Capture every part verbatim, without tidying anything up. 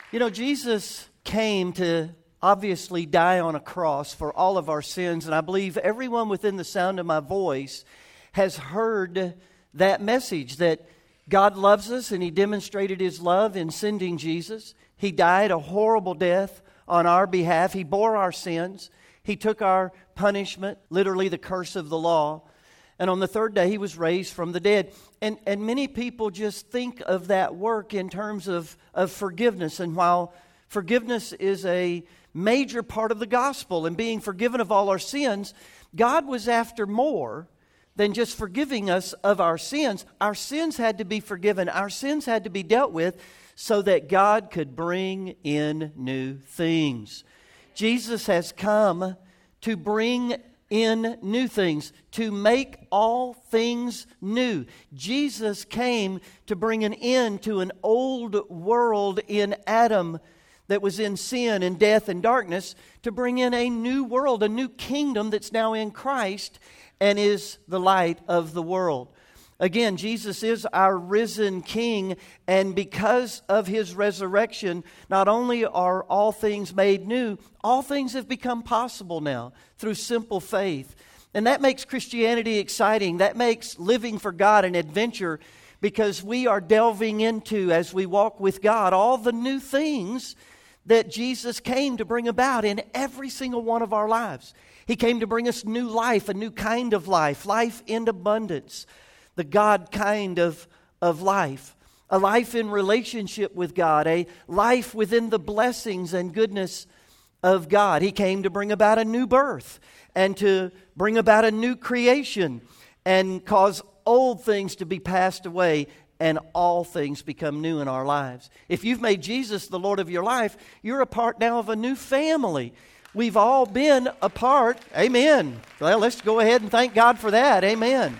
You know, Jesus came to obviously die on a cross for all of our sins, and I believe everyone within the sound of my voice has heard that message that God loves us, and He demonstrated His love in sending Jesus. He died a horrible death on our behalf. He bore our sins. He took our punishment, literally the curse of the law. And on the third day, He was raised from the dead. And and many people just think of that work in terms of, of forgiveness. And while forgiveness is a major part of the gospel and being forgiven of all our sins, God was after more than just forgiving us of our sins. Our sins had to be forgiven. Our sins had to be dealt with so that God could bring in new things. Jesus has come to bring in new things, to make all things new. Jesus came to bring an end to an old world in Adam that was in sin and death and darkness, to bring in a new world, a new kingdom that's now in Christ and is the light of the world. Again, Jesus is our risen King, and because of His resurrection, not only are all things made new, all things have become possible now through simple faith. And that makes Christianity exciting. That makes living for God an adventure, because we are delving into, as we walk with God, all the new things that Jesus came to bring about in every single one of our lives. He came to bring us new life, a new kind of life, life in abundance. The God kind of, of life, a life in relationship with God, a life within the blessings and goodness of God. He came to bring about a new birth and to bring about a new creation and cause old things to be passed away and all things become new in our lives. If you've made Jesus the Lord of your life, you're a part now of a new family. We've all been a part. Amen. Well, let's go ahead and thank God for that. Amen.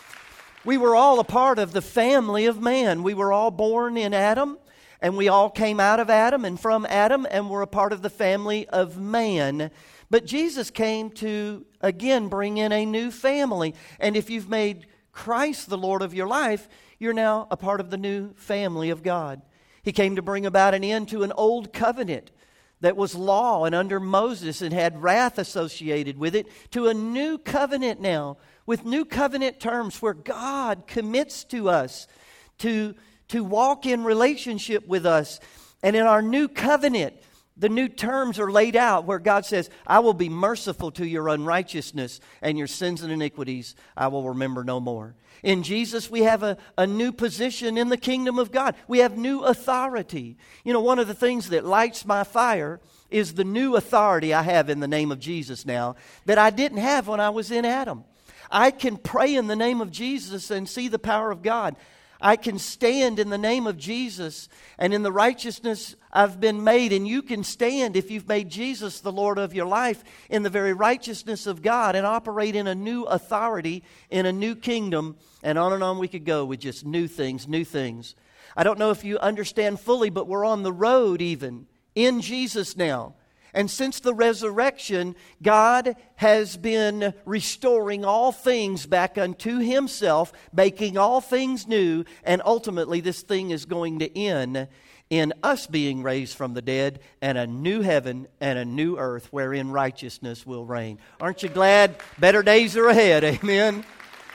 We were all a part of the family of man. We were all born in Adam, and we all came out of Adam and from Adam, and we're a part of the family of man. But Jesus came to, again, bring in a new family. And if you've made Christ the Lord of your life, you're now a part of the new family of God. He came to bring about an end to an old covenant that was law and under Moses and had wrath associated with it, to a new covenant now, with new covenant terms where God commits to us to, to walk in relationship with us. And in our new covenant, the new terms are laid out where God says, I will be merciful to your unrighteousness, and your sins and iniquities I will remember no more. In Jesus, we have a, a new position in the kingdom of God. We have new authority. You know, one of the things that lights my fire is the new authority I have in the name of Jesus now that I didn't have when I was in Adam. I can pray in the name of Jesus and see the power of God. I can stand in the name of Jesus and in the righteousness I've been made. And you can stand, if you've made Jesus the Lord of your life, in the very righteousness of God and operate in a new authority, in a new kingdom. And on and on we could go with just new things, new things. I don't know if you understand fully, but we're on the road even in Jesus now. And since the resurrection, God has been restoring all things back unto Himself, making all things new, and ultimately this thing is going to end in us being raised from the dead and a new heaven and a new earth wherein righteousness will reign. Aren't you glad better days are ahead? Amen.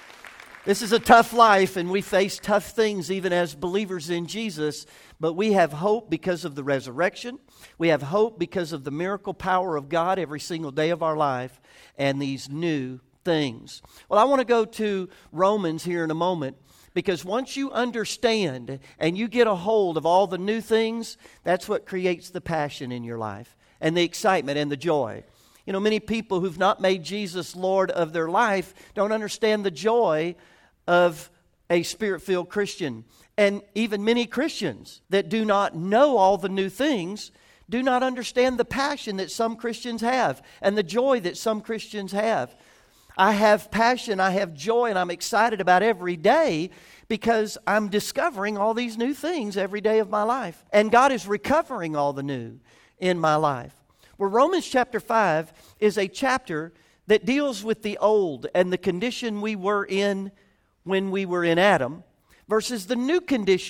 This is a tough life, and we face tough things even as believers in Jesus, but we have hope because of the resurrection. We have hope because of the miracle power of God every single day of our life and these new things. Well, I want to go to Romans here in a moment, because once you understand and you get a hold of all the new things, that's what creates the passion in your life and the excitement and the joy. You know, many people who've not made Jesus Lord of their life don't understand the joy of a Spirit-filled Christian. And even many Christians that do not know all the new things do not understand the passion that some Christians have and the joy that some Christians have. I have passion, I have joy, and I'm excited about every day because I'm discovering all these new things every day of my life. And God is recovering all the new in my life. Well, Romans chapter five is a chapter that deals with the old and the condition we were in when we were in Adam versus the new condition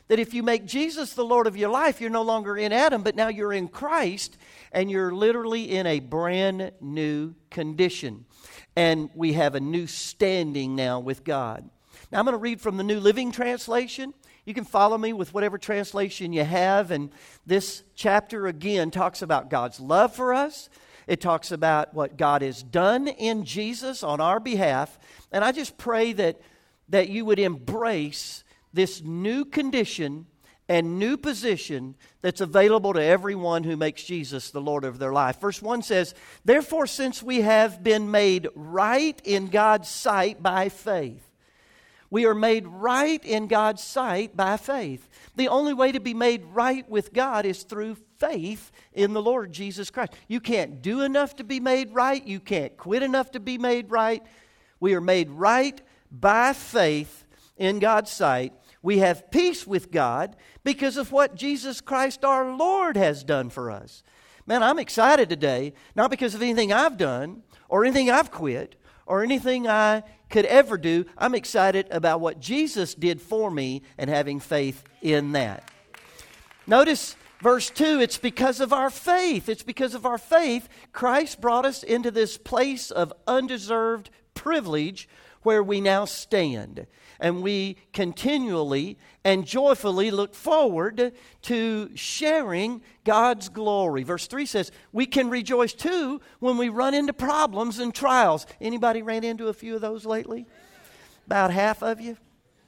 that if you make Jesus the Lord of your life, you're no longer in Adam, but now you're in Christ, and you're literally in a brand new condition. And we have a new standing now with God. Now I'm going to read from the New Living Translation. You can follow me with whatever translation you have. And this chapter again talks about God's love for us. It talks about what God has done in Jesus on our behalf. And I just pray that, that you would embrace this new condition and new position that's available to everyone who makes Jesus the Lord of their life. Verse one says, "Therefore, since we have been made right in God's sight by faith." We are made right in God's sight by faith. The only way to be made right with God is through faith in the Lord Jesus Christ. You can't do enough to be made right. You can't quit enough to be made right. We are made right by faith in God's sight. We have peace with God because of what Jesus Christ our Lord has done for us. Man, I'm excited today, not because of anything I've done or anything I've quit or anything I could ever do. I'm excited about what Jesus did for me and having faith in that. Notice verse two, it's because of our faith. It's because of our faith Christ brought us into this place of undeserved privilege where we now stand. And we continually and joyfully look forward to sharing God's glory. Verse three says, we can rejoice too when we run into problems and trials. Anybody ran into a few of those lately? About half of you?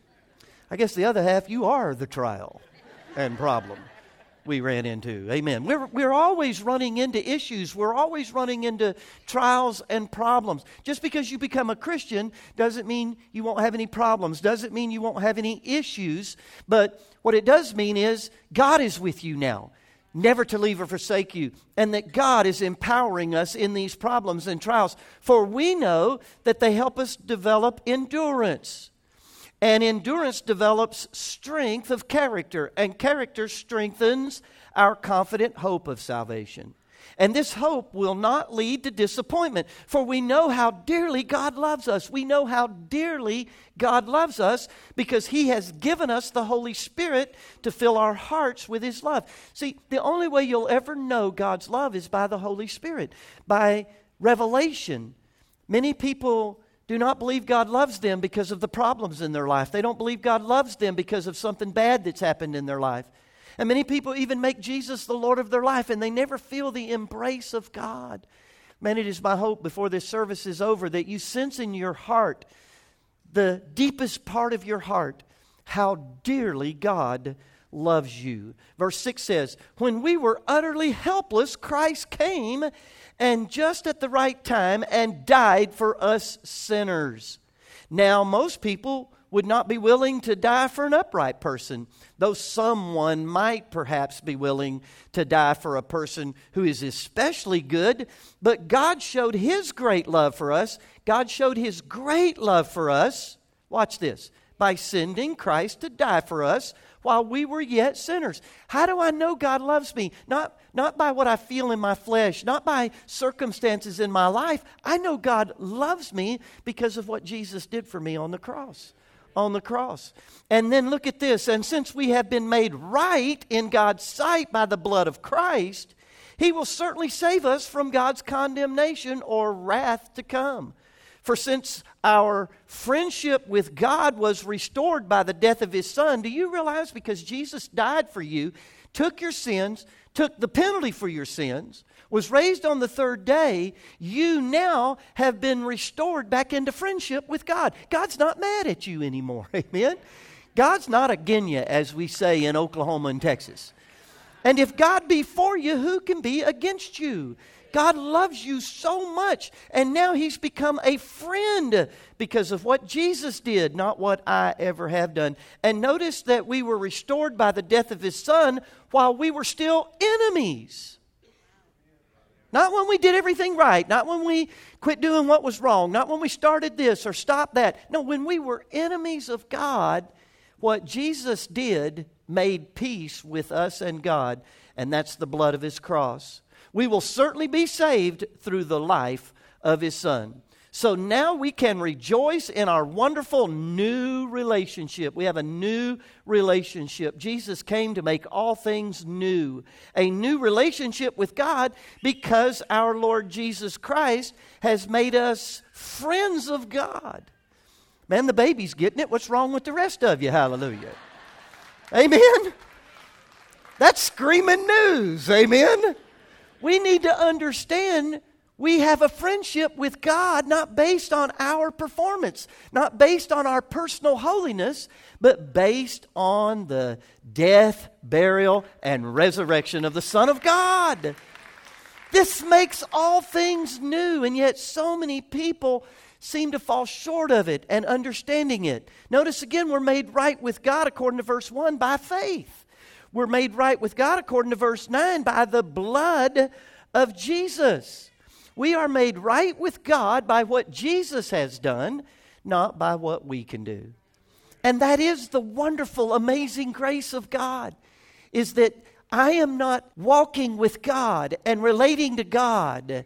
I guess the other half, you are the trial and problem we ran into. Amen. We're, we're always running into issues. We're always running into trials and problems. Just because you become a Christian doesn't mean you won't have any problems. Doesn't mean you won't have any issues. But what it does mean is God is with you now, never to leave or forsake you. And that God is empowering us in these problems and trials. For we know that they help us develop endurance. And endurance develops strength of character, and character strengthens our confident hope of salvation. And this hope will not lead to disappointment, for we know how dearly God loves us. We know how dearly God loves us because He has given us the Holy Spirit to fill our hearts with His love. See, the only way you'll ever know God's love is by the Holy Spirit, by revelation. Many people do not believe God loves them because of the problems in their life. They don't believe God loves them because of something bad that's happened in their life. And many people even make Jesus the Lord of their life, and they never feel the embrace of God. Man, it is my hope before this service is over that you sense in your heart, the deepest part of your heart, how dearly God loves you. Verse six says, when we were utterly helpless, Christ came and just at the right time and died for us sinners. Now, most people would not be willing to die for an upright person, though someone might perhaps be willing to die for a person who is especially good. But God showed His great love for us. God showed His great love for us, watch this, by sending Christ to die for us while we were yet sinners. How do I know God loves me? Not, not by what I feel in my flesh, not by circumstances in my life. I know God loves me because of what Jesus did for me on the cross. On the cross. And then look at this. And since we have been made right in God's sight by the blood of Christ, He will certainly save us from God's condemnation or wrath to come. For since our friendship with God was restored by the death of His Son, do you realize because Jesus died for you, took your sins, took the penalty for your sins, was raised on the third day, you now have been restored back into friendship with God. God's not mad at you anymore, amen? God's not against you, as we say in Oklahoma and Texas. And if God be for you, who can be against you? God loves you so much, and now He's become a friend because of what Jesus did, not what I ever have done. And notice that we were restored by the death of His Son while we were still enemies. Not when we did everything right, not when we quit doing what was wrong, not when we started this or stopped that. No, when we were enemies of God, what Jesus did made peace with us and God, and that's the blood of His cross. We will certainly be saved through the life of His Son. So now we can rejoice in our wonderful new relationship. We have a new relationship. Jesus came to make all things new. A new relationship with God because our Lord Jesus Christ has made us friends of God. Man, the baby's getting it. What's wrong with the rest of you? Hallelujah. Amen. That's screaming news. Amen. We need to understand we have a friendship with God not based on our performance, not based on our personal holiness, but based on the death, burial, and resurrection of the Son of God. This makes all things new, and yet so many people seem to fall short of it and understanding it. Notice again, we're made right with God according to verse one by faith. We're made right with God according to verse nine by the blood of Jesus. We are made right with God by what Jesus has done, not by what we can do. And that is the wonderful, amazing grace of God, is that I am not walking with God and relating to God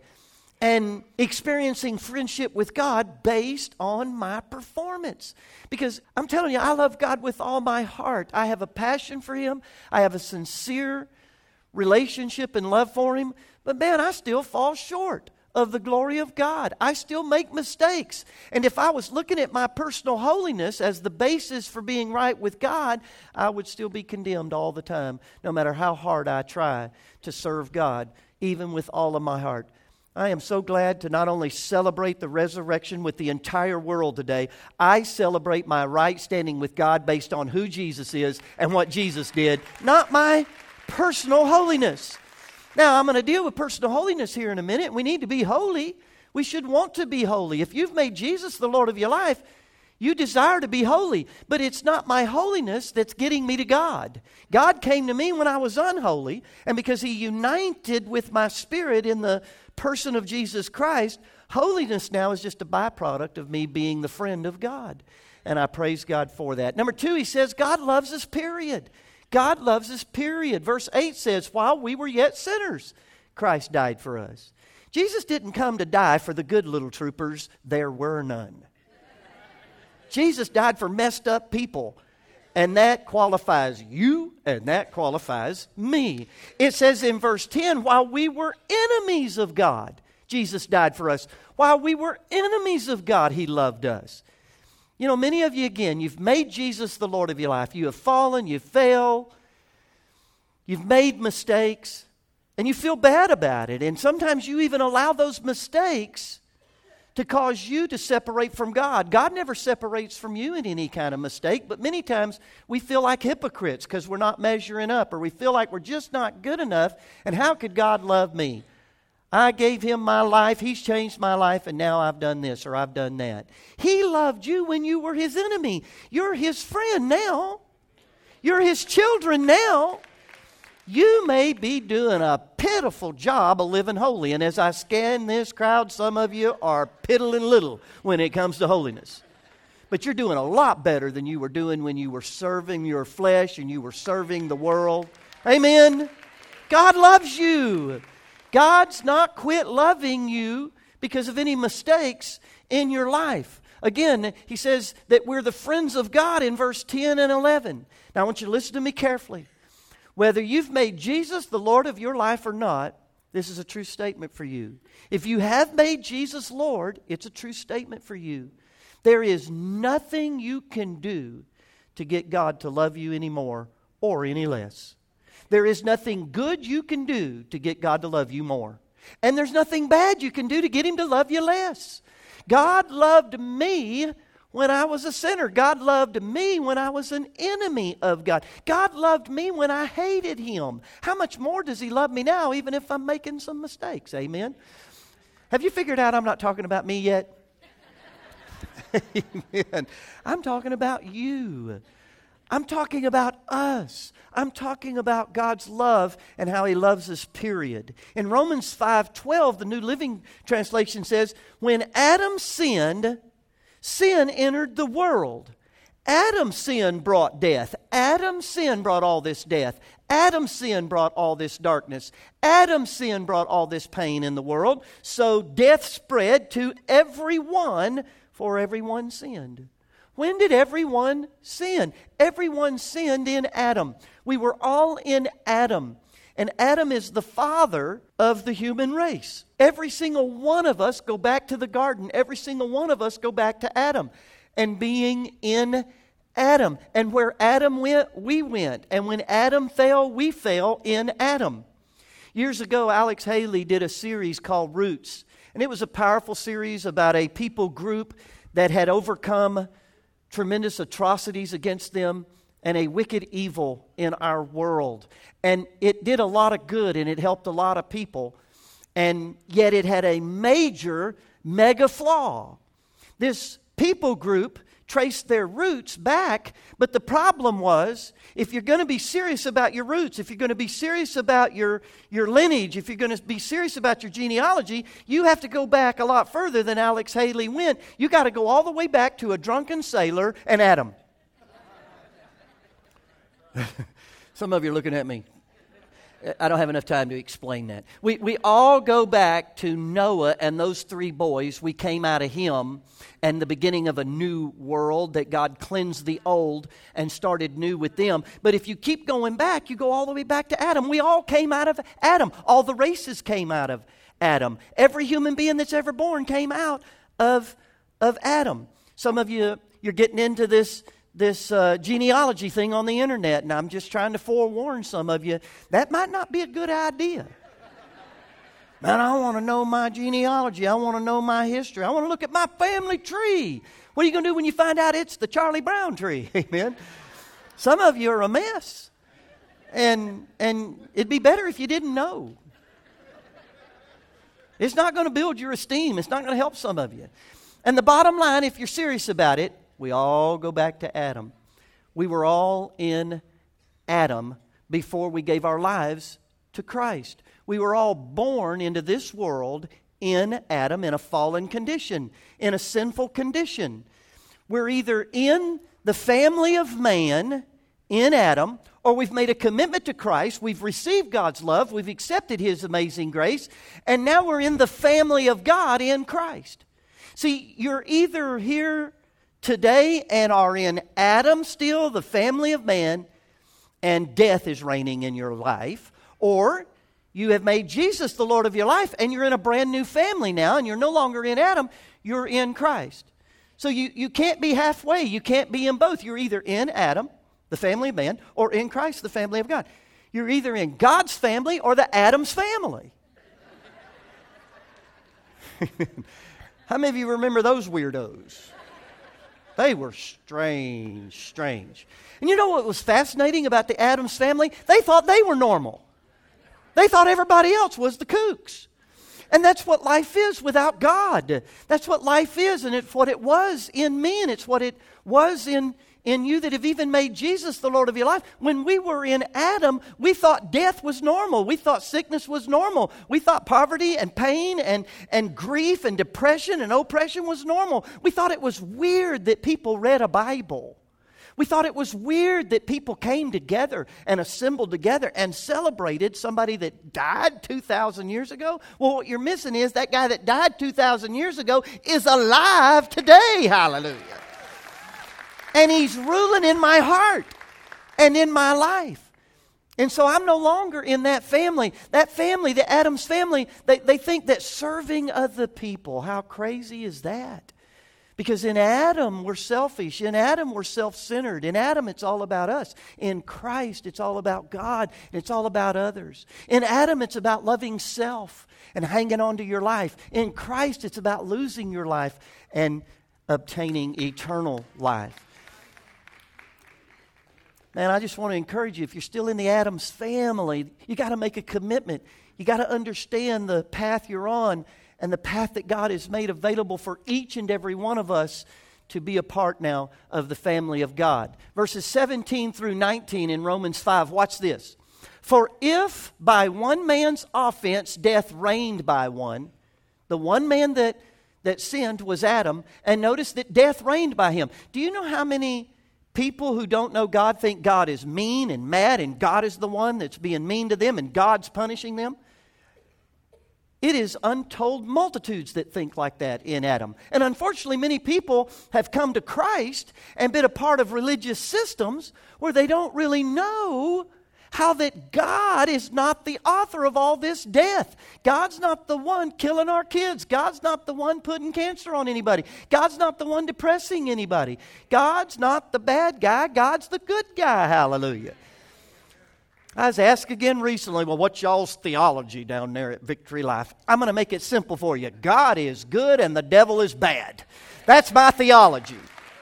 and experiencing friendship with God based on my performance. Because I'm telling you, I love God with all my heart. I have a passion for Him. I have a sincere relationship and love for Him. But man, I still fall short of the glory of God. I still make mistakes. And if I was looking at my personal holiness as the basis for being right with God, I would still be condemned all the time, no matter how hard I try to serve God, even with all of my heart. I am so glad to not only celebrate the resurrection with the entire world today, I celebrate my right standing with God based on who Jesus is and what Jesus did, not my personal holiness. Now, I'm going to deal with personal holiness here in a minute. We need to be holy. We should want to be holy. If you've made Jesus the Lord of your life, you desire to be holy. But it's not my holiness that's getting me to God. God came to me when I was unholy, and because He united with my spirit in the person of Jesus Christ, holiness now is just a byproduct of me being the friend of God. And I praise God for that. Number two, He says, God loves us, period. God loves us, period. Verse eight says, while we were yet sinners, Christ died for us. Jesus didn't come to die for the good little troopers. There were none. Jesus died for messed up people. And that qualifies you, and that qualifies me. It says in verse ten, while we were enemies of God, Jesus died for us. While we were enemies of God, He loved us. You know, many of you, again, you've made Jesus the Lord of your life. You have fallen, you failed, you've made mistakes, and you feel bad about it. And sometimes you even allow those mistakes to cause you to separate from God. God never separates from you in any kind of mistake, but many times we feel like hypocrites because we're not measuring up, or we feel like we're just not good enough, and how could God love me? I gave Him my life, He's changed my life, and now I've done this or I've done that. He loved you when you were His enemy. You're His friend now. You're His children now. You may be doing a pitiful job of living holy. And as I scan this crowd, some of you are piddling little when it comes to holiness. But you're doing a lot better than you were doing when you were serving your flesh and you were serving the world. Amen. God loves you. God's not quit loving you because of any mistakes in your life. Again, He says that we're the friends of God in verse ten and eleven. Now, I want you to listen to me carefully. Whether you've made Jesus the Lord of your life or not, this is a true statement for you. If you have made Jesus Lord, it's a true statement for you. There is nothing you can do to get God to love you any more or any less. There is nothing good you can do to get God to love you more. And there's nothing bad you can do to get Him to love you less. God loved me when I was a sinner. God loved me when I was an enemy of God. God loved me when I hated Him. How much more does He love me now, even if I'm making some mistakes? Amen. Have you figured out I'm not talking about me yet? Amen. I'm talking about you. I'm talking about us. I'm talking about God's love and how He loves us, period. In Romans five twelve, the New Living Translation says, when Adam sinned, sin entered the world. Adam's sin brought death. Adam's sin brought all this death. Adam's sin brought all this darkness. Adam's sin brought all this pain in the world. So death spread to everyone, for everyone sinned. When did everyone sin? Everyone sinned in Adam. We were all in Adam. And Adam is the father of the human race. Every single one of us go back to the garden. Every single one of us go back to Adam. And being in Adam. And where Adam went, we went. And when Adam fell, we fell in Adam. Years ago, Alex Haley did a series called Roots. And it was a powerful series about a people group that had overcome tremendous atrocities against them and a wicked evil in our world. And it did a lot of good and it helped a lot of people. And yet it had a major, mega flaw. This people group traced their roots back, but the problem was, if you're going to be serious about your roots, if you're going to be serious about your, your lineage, if you're going to be serious about your genealogy, you have to go back a lot further than Alex Haley went. You got to go all the way back to a drunken sailor and Adam. Some of you are looking at me. I don't have enough time to explain that. We we all go back to Noah and those three boys. We came out of him and the beginning of a new world that God cleansed the old and started new with them. But if you keep going back, you go all the way back to Adam. We all came out of Adam. All the races came out of Adam. Every human being that's ever born came out of, of Adam. Some of you, you're getting into this this uh, genealogy thing on the internet, and I'm just trying to forewarn some of you, that might not be a good idea. Man, I want to know my genealogy. I want to know my history. I want to look at my family tree. What are you going to do when you find out it's the Charlie Brown tree? Amen. Some of you are a mess, and and it'd be better if you didn't know. It's not going to build your esteem. It's not going to help some of you. And the bottom line, if you're serious about it, we all go back to Adam. We were all in Adam before we gave our lives to Christ. We were all born into this world in Adam in a fallen condition, in a sinful condition. We're either in the family of man in Adam, or we've made a commitment to Christ. We've received God's love. We've accepted His amazing grace. And now we're in the family of God in Christ. See, you're either here today and are in Adam still, the family of man, and death is reigning in your life, or you have made Jesus the Lord of your life and you're in a brand new family now and you're no longer in Adam, you're in Christ. So you, you can't be halfway. You can't be in both. You're either in Adam, the family of man, or in Christ, the family of God. You're either in God's family or the Adam's family. How many of you remember those weirdos? They were strange, strange. And you know what was fascinating about the Addams family? They thought they were normal. They thought everybody else was the kooks. And that's what life is without God. That's what life is, and it's what it was in me, and it's what it was in, in you that have even made Jesus the Lord of your life. When we were in Adam, we thought death was normal. We thought sickness was normal. We thought poverty and pain and, and grief and depression and oppression was normal. We thought it was weird that people read a Bible. We thought it was weird that people came together and assembled together and celebrated somebody that died two thousand years ago. Well, what you're missing is that guy that died two thousand years ago is alive today. Hallelujah. And He's ruling in my heart and in my life. And so I'm no longer in that family. That family, the Addams family, they, they think that serving other people, how crazy is that? Because in Adam, we're selfish. In Adam, we're self-centered. In Adam, it's all about us. In Christ, it's all about God. And it's all about others. In Adam, it's about loving self and hanging on to your life. In Christ, it's about losing your life and obtaining eternal life. Man, I just want to encourage you, if you're still in the Addams family, you got to make a commitment. You got to understand the path you're on and the path that God has made available for each and every one of us to be a part now of the family of God. Verses seventeen through nineteen in Romans five, watch this. For if by one man's offense death reigned by one, the one man that, that sinned was Adam, and notice that death reigned by him. Do you know how many People who don't know God think God is mean and mad, and God is the one that's being mean to them, and God's punishing them. It is untold multitudes that think like that in Adam. And unfortunately, many people have come to Christ and been a part of religious systems where they don't really know how that God is not the author of all this death. God's not the one killing our kids. God's not the one putting cancer on anybody. God's not the one depressing anybody. God's not the bad guy. God's the good guy. Hallelujah. I was asked again recently, well, what's y'all's theology down there at Victory Life? I'm going to make it simple for you. God is good and the devil is bad. That's my theology.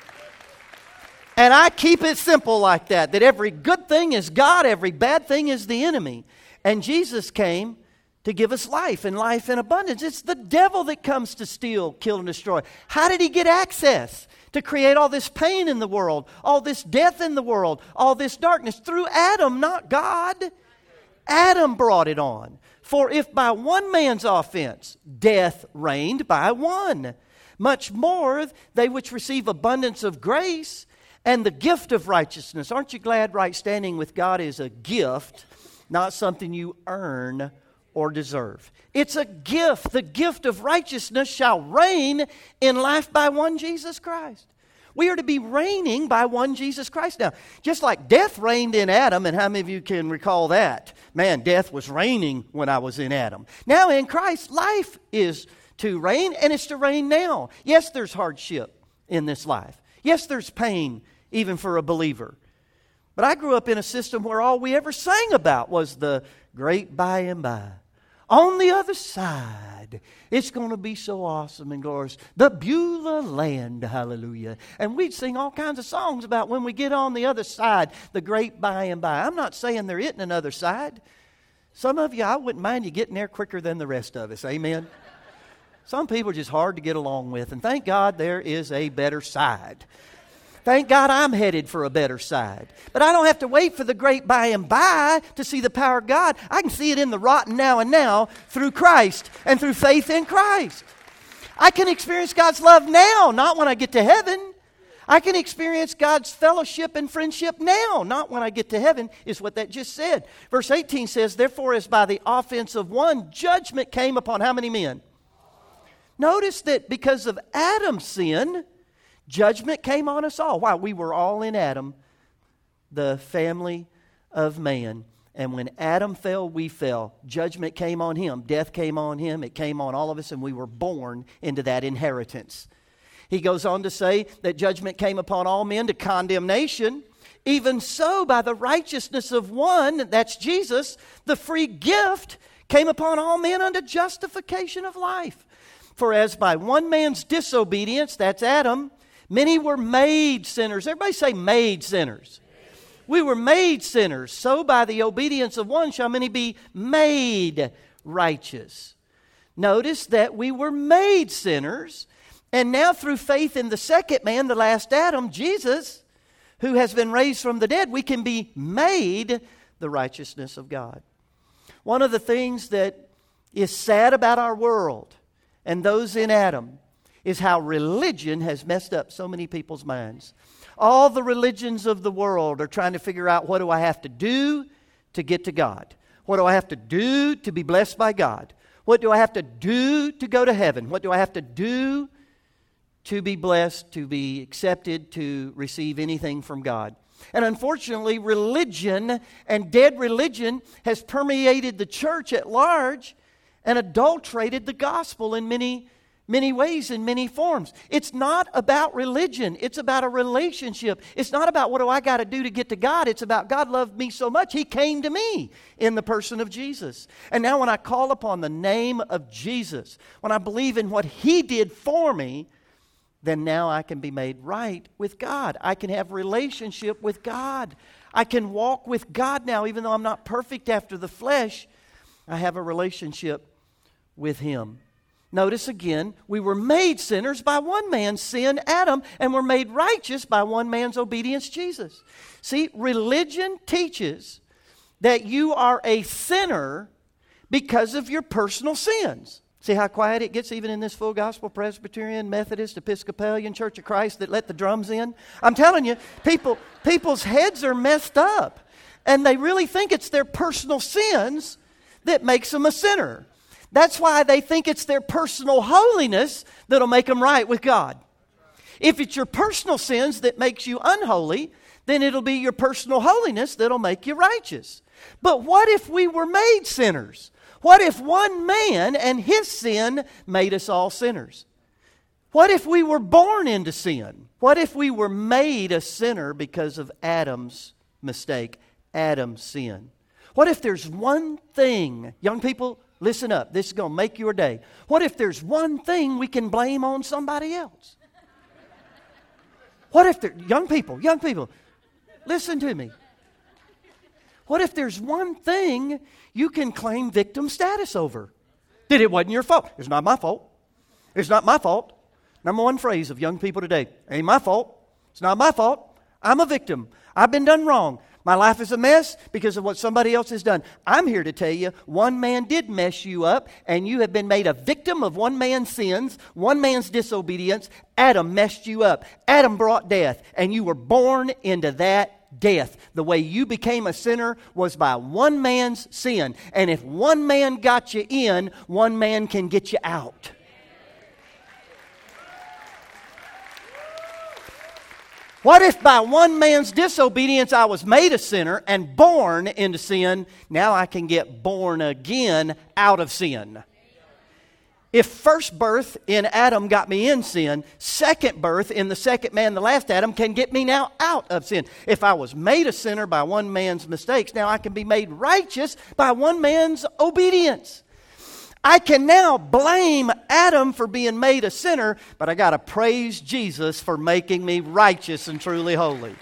And I keep it simple like that, that every good thing is God, every bad thing is the enemy. And Jesus came to give us life, and life in abundance. It's the devil that comes to steal, kill, and destroy. How did he get access to create all this pain in the world, all this death in the world, all this darkness? Through Adam, not God. Adam brought it on. For if by one man's offense death reigned by one, much more they which receive abundance of grace and the gift of righteousness. Aren't you glad right standing with God is a gift, not something you earn or deserve? It's a gift. The gift of righteousness shall reign in life by one Jesus Christ. We are to be reigning by one Jesus Christ. Now, just like death reigned in Adam, and how many of you can recall that? Man, death was reigning when I was in Adam. Now in Christ, life is to reign, and it's to reign now. Yes, there's hardship in this life. Yes, there's pain, even for a believer. But I grew up in a system where all we ever sang about was the great by and by. On the other side, it's going to be so awesome and glorious. The Beulah land, hallelujah. And we'd sing all kinds of songs about when we get on the other side, the great by and by. I'm not saying there isn't another side. Some of you, I wouldn't mind you getting there quicker than the rest of us, amen? Some people are just hard to get along with, and thank God there is a better side. Thank God I'm headed for a better side. But I don't have to wait for the great by and by to see the power of God. I can see it in the rotten now and now through Christ and through faith in Christ. I can experience God's love now, not when I get to heaven. I can experience God's fellowship and friendship now, not when I get to heaven, is what that just said. Verse eighteen says, therefore as by the offense of one, judgment came upon how many men? Notice that because of Adam's sin, judgment came on us all. Why? We were all in Adam, the family of man. And when Adam fell, we fell. Judgment came on him. Death came on him. It came on all of us, and we were born into that inheritance. He goes on to say that judgment came upon all men to condemnation. Even so, by the righteousness of one, that's Jesus, the free gift came upon all men unto justification of life. For as by one man's disobedience, that's Adam, many were made sinners. Everybody say made sinners. We were made sinners. So by the obedience of one shall many be made righteous. Notice that we were made sinners. And now through faith in the second man, the last Adam, Jesus, who has been raised from the dead, we can be made the righteousness of God. One of the things that is sad about our world and those in Adam is how religion has messed up so many people's minds. All the religions of the world are trying to figure out, what do I have to do to get to God? What do I have to do to be blessed by God? What do I have to do to go to heaven? What do I have to do to be blessed, to be accepted, to receive anything from God? And unfortunately, religion and dead religion has permeated the church at large and adulterated the gospel in many, many ways, in many forms. It's not about religion. It's about a relationship. It's not about what do I got to do to get to God. It's about God loved me so much, He came to me in the person of Jesus. And now when I call upon the name of Jesus, when I believe in what He did for me, then now I can be made right with God. I can have relationship with God. I can walk with God now, even though I'm not perfect after the flesh. I have a relationship with Him. Notice again, we were made sinners by one man's sin, Adam, and were made righteous by one man's obedience, Jesus. See, religion teaches that you are a sinner because of your personal sins. See how quiet it gets even in this full gospel Presbyterian, Methodist, Episcopalian, Church of Christ that let the drums in? I'm telling you, people, people's heads are messed up. And they really think it's their personal sins that makes them a sinner. That's why they think it's their personal holiness that'll make them right with God. If it's your personal sins that makes you unholy, then it'll be your personal holiness that'll make you righteous. But what if we were made sinners? What if one man and his sin made us all sinners? What if we were born into sin? What if we were made a sinner because of Adam's mistake, Adam's sin? What if there's one thing, young people, listen up, this is going to make your day. What if there's one thing we can blame on somebody else? What if there, young people, young people, listen to me. What if there's one thing you can claim victim status over? That it wasn't your fault. It's not my fault. It's not my fault. Number one phrase of young people today. Ain't my fault. It's not my fault. I'm a victim. I've been done wrong. My life is a mess because of what somebody else has done. I'm here to tell you, one man did mess you up, and you have been made a victim of one man's sins, one man's disobedience. Adam messed you up. Adam brought death, and you were born into that death. The way you became a sinner was by one man's sin. And if one man got you in, one man can get you out. What if by one man's disobedience I was made a sinner and born into sin? Now I can get born again out of sin. If first birth in Adam got me in sin, second birth in the second man, the last Adam, can get me now out of sin. If I was made a sinner by one man's mistakes, now I can be made righteous by one man's obedience. I can now blame Adam for being made a sinner, but I got to praise Jesus for making me righteous and truly holy.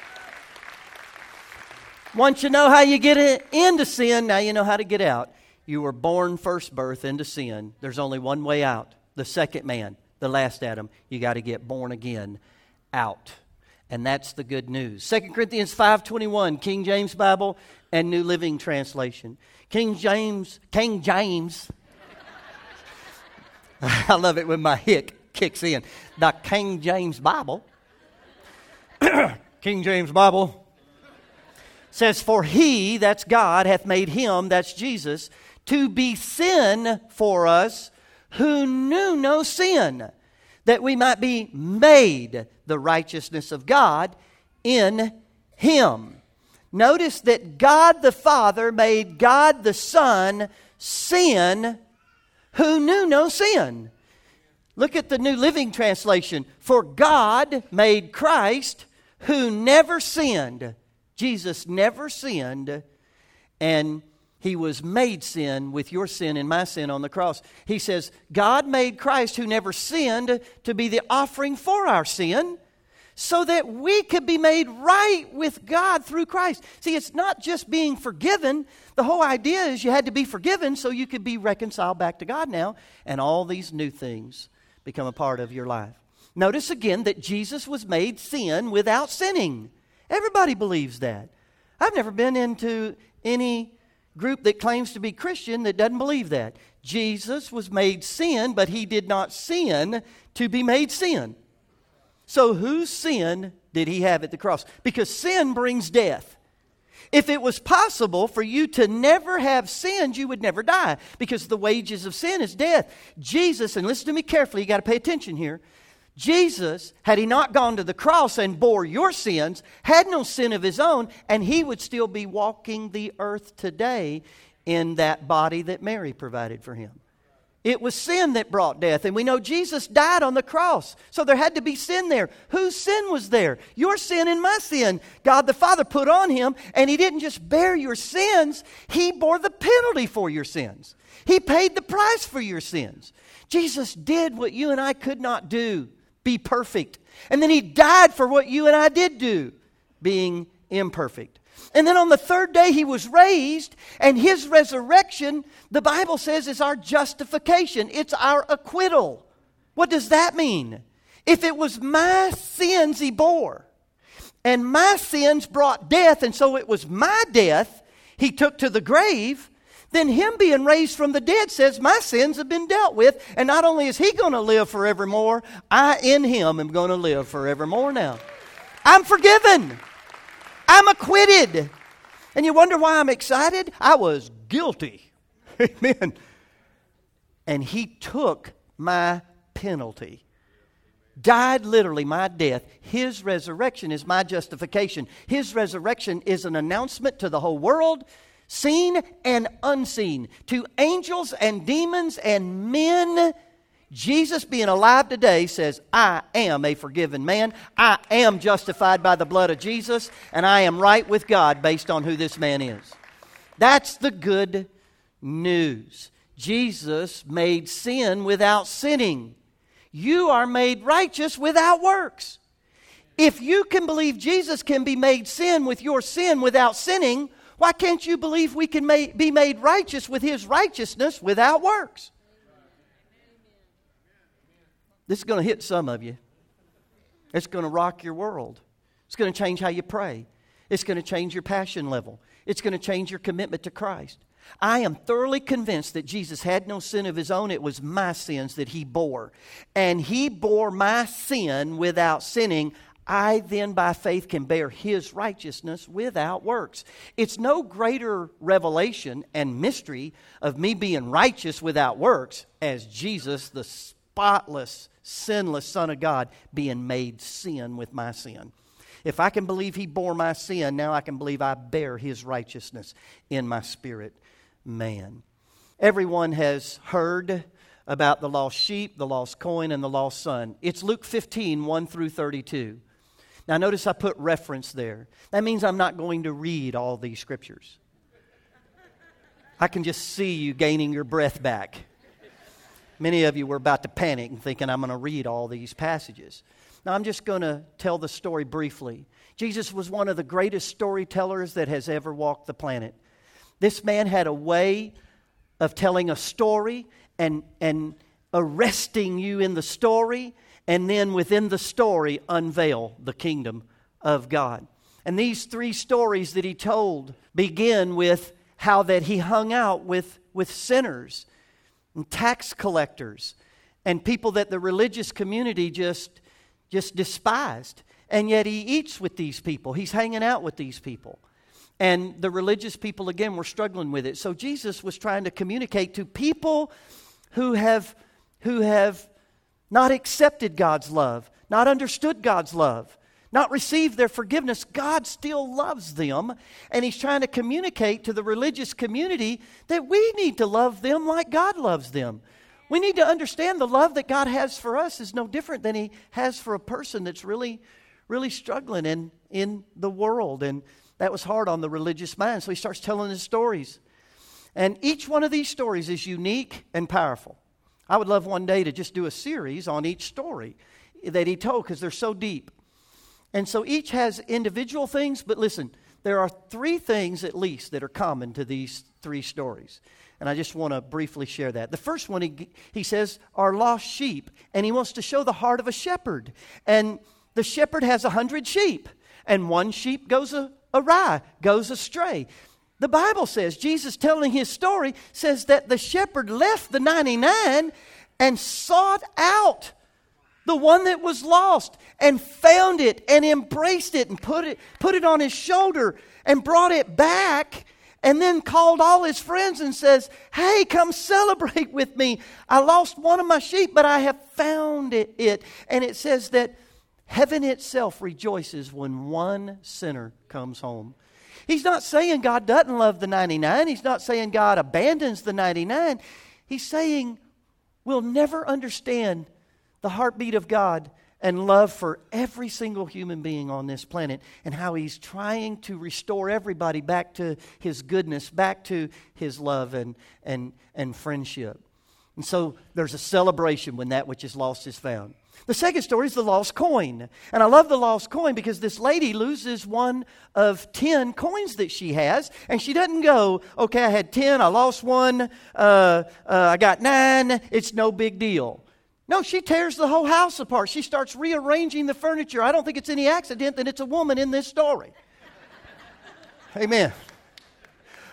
Once you know how you get into sin, now you know how to get out. You were born first birth into sin. There's only one way out. The second man, the last Adam. You got to get born again out. And that's the good news. Second Corinthians five twenty-one, King James Bible and New Living Translation. King James, King James... I love it when my hick kicks in. The King James Bible, King James Bible, says, "For he," that's God, "hath made him," that's Jesus, "to be sin for us who knew no sin, that we might be made the righteousness of God in him." Notice that God the Father made God the Son sin who knew no sin. Look at the New Living Translation. "For God made Christ who never sinned." Jesus never sinned, and he was made sin with your sin and my sin on the cross. He says, God made Christ who never sinned to be the offering for our sin, so that we could be made right with God through Christ. See, it's not just being forgiven. The whole idea is you had to be forgiven so you could be reconciled back to God now, and all these new things become a part of your life. Notice again that Jesus was made sin without sinning. Everybody believes that. I've never been into any group that claims to be Christian that doesn't believe that. Jesus was made sin, but he did not sin to be made sin. So whose sin did he have at the cross? Because sin brings death. If it was possible for you to never have sinned, you would never die, because the wages of sin is death. Jesus, and listen to me carefully, you got to pay attention here. Jesus, had he not gone to the cross and bore your sins, had no sin of his own, and he would still be walking the earth today in that body that Mary provided for him. It was sin that brought death. And we know Jesus died on the cross. So there had to be sin there. Whose sin was there? Your sin and my sin. God the Father put on him, and he didn't just bear your sins. He bore the penalty for your sins. He paid the price for your sins. Jesus did what you and I could not do, be perfect. And then he died for what you and I did do, being imperfect. And then on the third day he was raised, and his resurrection, the Bible says, is our justification. It's our acquittal. What does that mean? If it was my sins he bore, and my sins brought death, and so it was my death he took to the grave, then him being raised from the dead says my sins have been dealt with. And not only is he going to live forevermore, I in him am going to live forevermore now. I'm forgiven. I'm acquitted. And you wonder why I'm excited? I was guilty. Amen. And he took my penalty. Died literally my death. His resurrection is my justification. His resurrection is an announcement to the whole world, seen and unseen, to angels and demons and men. Jesus being alive today says, I am a forgiven man. I am justified by the blood of Jesus, and I am right with God based on who this man is. That's the good news. Jesus made sin without sinning. You are made righteous without works. If you can believe Jesus can be made sin with your sin without sinning, why can't you believe we can ma- be made righteous with His righteousness without works? This is going to hit some of you. It's going to rock your world. It's going to change how you pray. It's going to change your passion level. It's going to change your commitment to Christ. I am thoroughly convinced that Jesus had no sin of His own. It was my sins that He bore. And He bore my sin without sinning. I then by faith can bear His righteousness without works. It's no greater revelation and mystery of me being righteous without works as Jesus, the spotless, sinless Son of God, being made sin with my sin. If I can believe He bore my sin, now I can believe I bear His righteousness in my spirit man. Everyone has heard about the lost sheep, the lost coin, and the lost son. It's Luke fifteen, one through thirty-two. Now notice I put reference there. That means I'm not going to read all these scriptures. I can just see you gaining your breath back. Many of you were about to panic and thinking I'm going to read all these passages. Now I'm just going to tell the story briefly. Jesus was one of the greatest storytellers that has ever walked the planet. This man had a way of telling a story and, and arresting you in the story, and then within the story unveil the kingdom of God. And these three stories that he told begin with how that he hung out with, with sinners and tax collectors and people that the religious community just, just despised. And yet he eats with these people. He's hanging out with these people. And the religious people, again, were struggling with it. So Jesus was trying to communicate to people who have, who have not accepted God's love, not understood God's love, not received their forgiveness. God still loves them. And He's trying to communicate to the religious community that we need to love them like God loves them. We need to understand the love that God has for us is no different than He has for a person that's really, really struggling in, in the world. And that was hard on the religious mind. So he starts telling his stories. And each one of these stories is unique and powerful. I would love one day to just do a series on each story that he told because they're so deep. And so each has individual things. But listen, there are three things at least that are common to these three stories. And I just want to briefly share that. The first one, he, he says, are lost sheep. And he wants to show the heart of a shepherd. And the shepherd has a hundred sheep. And one sheep goes a awry, goes astray. The Bible says, Jesus telling his story, says that the shepherd left the ninety-nine and sought out the one that was lost and found it and embraced it and put it, put it on his shoulder and brought it back and then called all his friends and says, hey, come celebrate with me. I lost one of my sheep, but I have found it. it. And it says that heaven itself rejoices when one sinner comes home. He's not saying God doesn't love the ninety-nine. He's not saying God abandons the ninety-nine. He's saying we'll never understand the heartbeat of God and love for every single human being on this planet and how He's trying to restore everybody back to His goodness, back to His love and, and, and friendship. And so there's a celebration when that which is lost is found. The second story is the lost coin. And I love the lost coin because this lady loses one of ten coins that she has. And she doesn't go, okay, I had ten, I lost one, uh, uh, I got nine, it's no big deal. No, she tears the whole house apart. She starts rearranging the furniture. I don't think it's any accident that it's a woman in this story. Amen.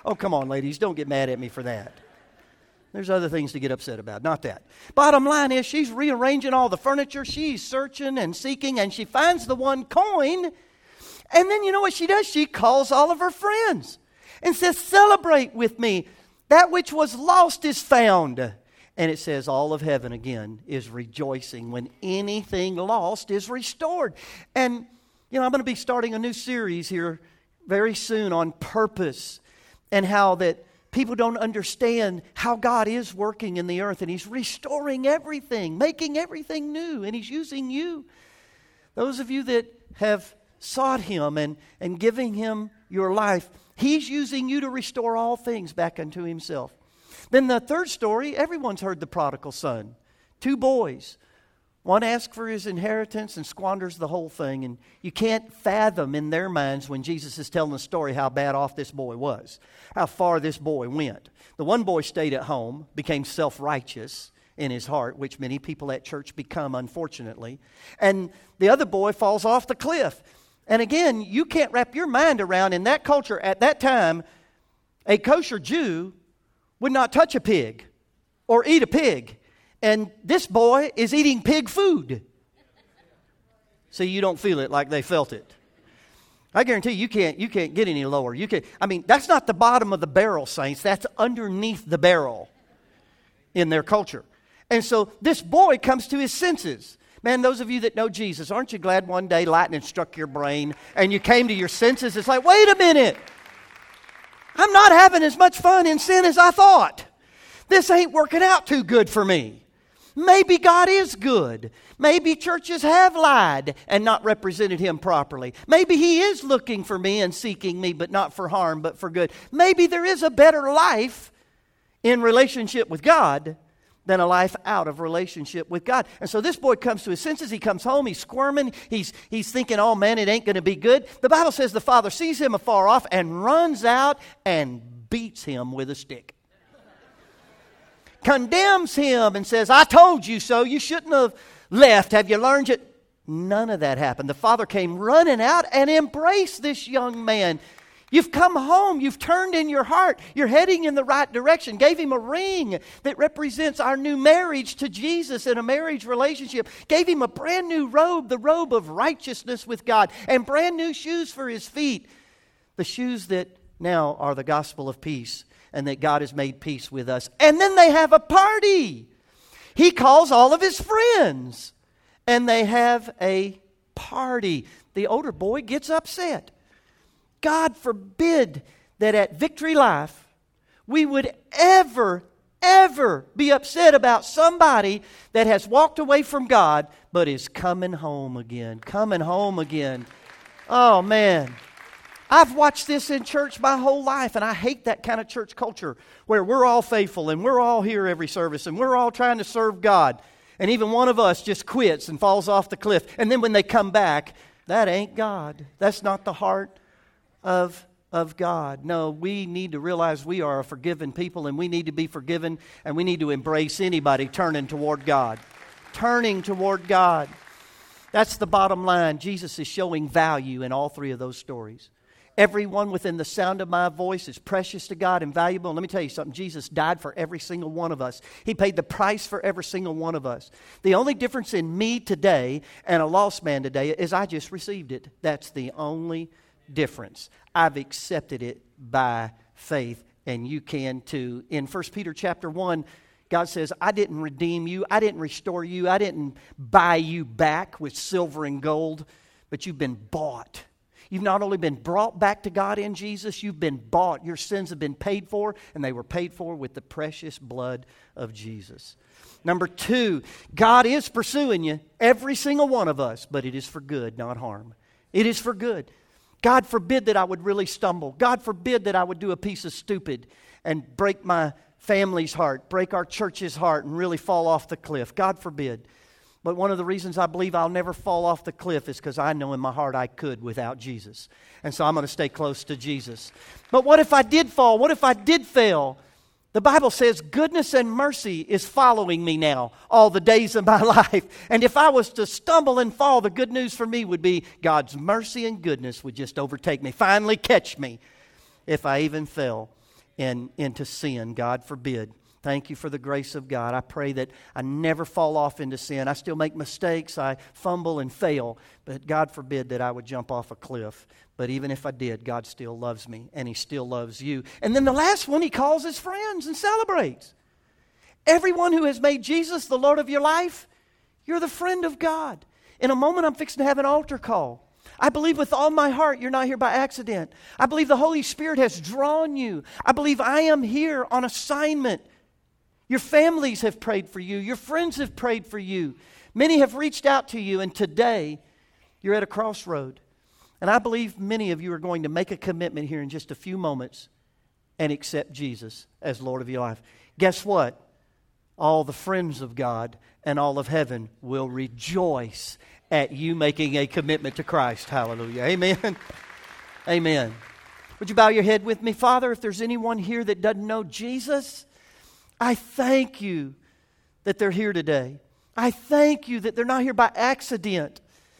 Oh, come on, ladies, don't get mad at me for that. There's other things to get upset about, not that. Bottom line is she's rearranging all the furniture. She's searching and seeking, and she finds the one coin. And then you know what she does? She calls all of her friends and says, celebrate with me. That which was lost is found. And it says all of heaven again is rejoicing when anything lost is restored. And, you know, I'm going to be starting a new series here very soon on purpose and how that people don't understand how God is working in the earth, and He's restoring everything, making everything new, and He's using you. Those of you that have sought Him and, and giving Him your life, He's using you to restore all things back unto Himself. Then the third story, everyone's heard the prodigal son. Two boys. One asks for his inheritance and squanders the whole thing. And you can't fathom in their minds when Jesus is telling the story how bad off this boy was, how far this boy went. The one boy stayed at home, became self-righteous in his heart, which many people at church become, unfortunately. And the other boy falls off the cliff. And again, you can't wrap your mind around, in that culture at that time, a kosher Jew would not touch a pig or eat a pig. And this boy is eating pig food. So you don't feel it like they felt it. I guarantee you, you can't, you can't get any lower. You can, I mean, that's not the bottom of the barrel, saints. That's underneath the barrel in their culture. And so this boy comes to his senses. Man, those of you that know Jesus, aren't you glad one day lightning struck your brain and you came to your senses? It's like, wait a minute. I'm not having as much fun in sin as I thought. This ain't working out too good for me. Maybe God is good. Maybe churches have lied and not represented Him properly. Maybe He is looking for me and seeking me, but not for harm, but for good. Maybe there is a better life in relationship with God than a life out of relationship with God. And so this boy comes to his senses. He comes home. He's squirming. He's, he's thinking, oh man, it ain't going to be good. The Bible says the father sees him afar off and runs out and beats him with a stick. Condemns him and says, I told you so. You shouldn't have left. Have you learned it? None of that happened. The father came running out and embraced this young man. You've come home. You've turned in your heart. You're heading in the right direction. Gave him a ring that represents our new marriage to Jesus in a marriage relationship. Gave him a brand new robe, the robe of righteousness with God, and brand new shoes for his feet. The shoes that now are the gospel of peace, and that God has made peace with us. And then they have a party. He calls all of his friends, and they have a party. The older boy gets upset. God forbid that at Victory Life we would ever, ever be upset about somebody that has walked away from God but is coming home again, coming home again. Oh, man. I've watched this in church my whole life, and I hate that kind of church culture where we're all faithful and we're all here every service and we're all trying to serve God. And even one of us just quits and falls off the cliff. And then when they come back, that ain't God. That's not the heart of, of God. No, we need to realize we are a forgiven people, and we need to be forgiven, and we need to embrace anybody turning toward God. Turning toward God. That's the bottom line. Jesus is showing value in all three of those stories. Everyone within the sound of my voice is precious to God and valuable. And let me tell you something. Jesus died for every single one of us. He paid the price for every single one of us. The only difference in me today and a lost man today is I just received it. That's the only difference. I've accepted it by faith, and you can too. In First Peter chapter one, God says, I didn't redeem you. I didn't restore you. I didn't buy you back with silver and gold, but you've been bought. You've not only been brought back to God in Jesus, you've been bought. Your sins have been paid for, and they were paid for with the precious blood of Jesus. Number two, God is pursuing you, every single one of us, but it is for good, not harm. It is for good. God forbid that I would really stumble. God forbid that I would do a piece of stupid and break my family's heart, break our church's heart, and really fall off the cliff. God forbid. But one of the reasons I believe I'll never fall off the cliff is because I know in my heart I could without Jesus. And so I'm going to stay close to Jesus. But what if I did fall? What if I did fail? The Bible says goodness and mercy is following me now all the days of my life. And if I was to stumble and fall, the good news for me would be God's mercy and goodness would just overtake me, finally catch me if I even fell. in, into sin. God forbid. Thank you for the grace of God. I pray that I never fall off into sin. I still make mistakes. I fumble and fail. But God forbid that I would jump off a cliff. But even if I did, God still loves me, and He still loves you. And then the last one, He calls His friends and celebrates. Everyone who has made Jesus the Lord of your life, you're the friend of God. In a moment, I'm fixing to have an altar call. I believe with all my heart you're not here by accident. I believe the Holy Spirit has drawn you. I believe I am here on assignment. Your families have prayed for you. Your friends have prayed for you. Many have reached out to you, and today you're at a crossroad. And I believe many of you are going to make a commitment here in just a few moments and accept Jesus as Lord of your life. Guess what? All the friends of God and all of heaven will rejoice at you making a commitment to Christ. Hallelujah. Amen. Amen. Would you bow your head with me? Father, if there's anyone here that doesn't know Jesus, I thank you that they're here today. I thank you that they're not here by accident.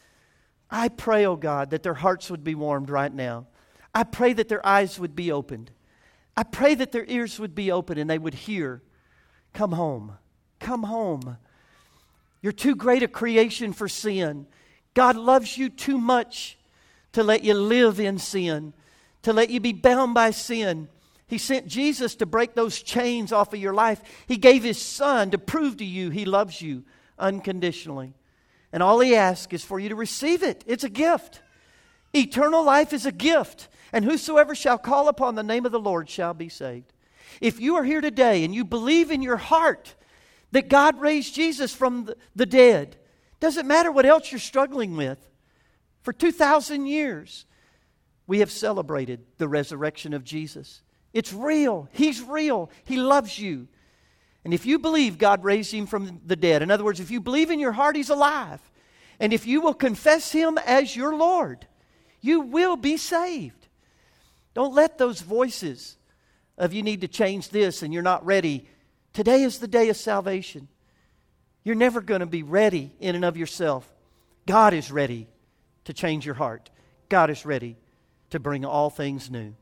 I pray, oh God, that their hearts would be warmed right now. I pray that their eyes would be opened. I pray that their ears would be open and they would hear, come home, come home. You're too great a creation for sin. God loves you too much to let you live in sin, to let you be bound by sin. He sent Jesus to break those chains off of your life. He gave His Son to prove to you He loves you unconditionally. And all He asks is for you to receive it. It's a gift. Eternal life is a gift. And whosoever shall call upon the name of the Lord shall be saved. If you are here today and you believe in your heart that God raised Jesus from the dead, doesn't matter what else you're struggling with. For two thousand years, we have celebrated the resurrection of Jesus. It's real. He's real. He loves you. And if you believe God raised Him from the dead, in other words, if you believe in your heart He's alive, and if you will confess Him as your Lord, you will be saved. Don't let those voices of you need to change this and you're not ready. Today is the day of salvation. You're never going to be ready in and of yourself. God is ready to change your heart. God is ready to bring all things new.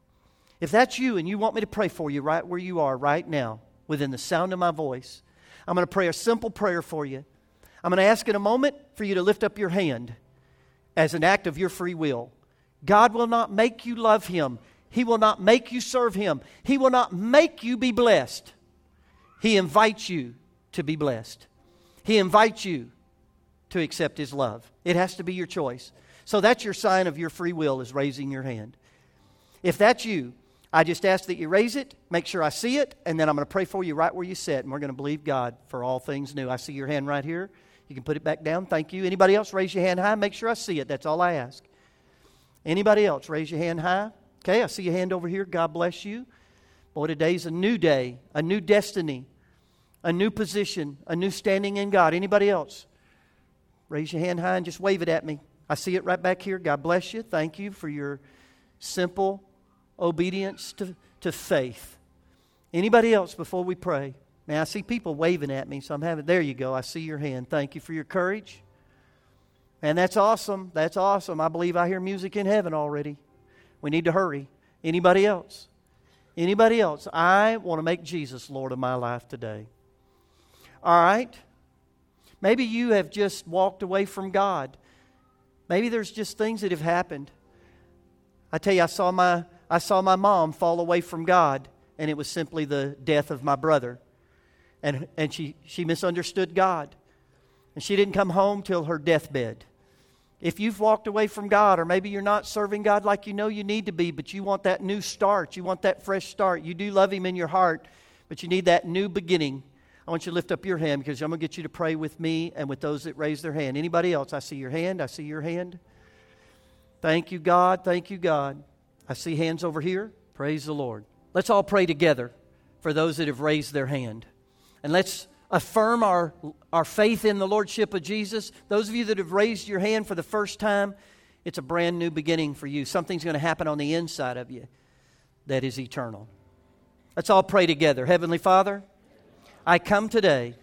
If that's you and you want me to pray for you right where you are right now, within the sound of my voice, I'm going to pray a simple prayer for you. I'm going to ask in a moment for you to lift up your hand as an act of your free will. God will not make you love Him. He will not make you serve Him. He will not make you be blessed. He invites you to be blessed. He invites you to accept His love. It has to be your choice. So that's your sign of your free will, is raising your hand. If that's you, I just ask that you raise it, make sure I see it, and then I'm going to pray for you right where you sit, and we're going to believe God for all things new. I see your hand right here. You can put it back down. Thank you. Anybody else, raise your hand high. Make sure I see it. That's all I ask. Anybody else, raise your hand high. Okay, I see your hand over here. God bless you. Boy, today's a new day, a new destiny, a new position, a new standing in God. Anybody else? Raise your hand high and just wave it at me. I see it right back here. God bless you. Thank you for your simple obedience to, to faith. Anybody else before we pray? Man, I see people waving at me, so I'm having, there you go. I see your hand. Thank you for your courage. And that's awesome. That's awesome. I believe I hear music in heaven already. We need to hurry. Anybody else? Anybody else? I want to make Jesus Lord of my life today. All right? Maybe you have just walked away from God. Maybe there's just things that have happened. I tell you, I saw my I saw my mom fall away from God, and it was simply the death of my brother. And and she, she misunderstood God. And she didn't come home till her deathbed. If you've walked away from God, or maybe you're not serving God like you know you need to be, but you want that new start, you want that fresh start, you do love Him in your heart, but you need that new beginning, I want you to lift up your hand, because I'm going to get you to pray with me and with those that raise their hand. Anybody else? I see your hand. I see your hand. Thank you, God. Thank you, God. I see hands over here. Praise the Lord. Let's all pray together for those that have raised their hand. And let's affirm our, our faith in the Lordship of Jesus. Those of you that have raised your hand for the first time, it's a brand new beginning for you. Something's going to happen on the inside of you that is eternal. Let's all pray together. Heavenly Father, I come today.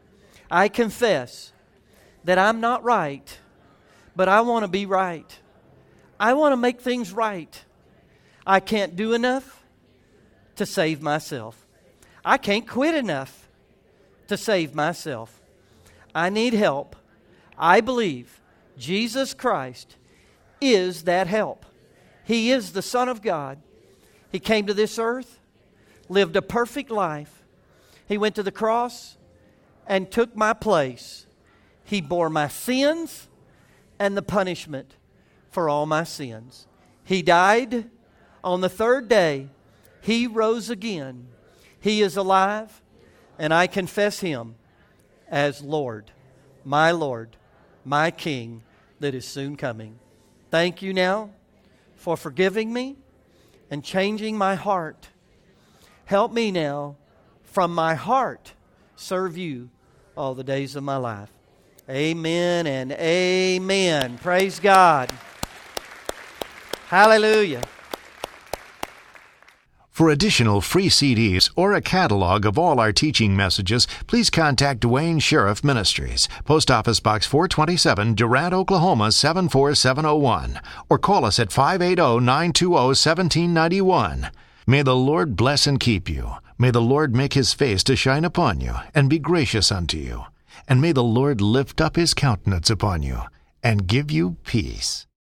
I confess that I'm not right, but I want to be right. I want to make things right. I can't do enough to save myself. I can't quit enough to save myself. I need help. I believe Jesus Christ is that help. He is the Son of God. He came to this earth, lived a perfect life. He went to the cross and took my place. He bore my sins and the punishment for all my sins. He died. On the third day, He rose again. He is alive, and I confess Him as Lord, my Lord, my King that is soon coming. Thank you now for forgiving me and changing my heart. Help me now from my heart serve you all the days of my life. Amen and amen. Praise God. Hallelujah. For additional free C Ds or a catalog of all our teaching messages, please contact Dwayne Sheriff Ministries, Post Office Box four twenty-seven, Durant, Oklahoma seven four seven oh one, or call us at five eight zero, nine two zero, one seven nine one. May the Lord bless and keep you. May the Lord make His face to shine upon you and be gracious unto you. And may the Lord lift up His countenance upon you and give you peace.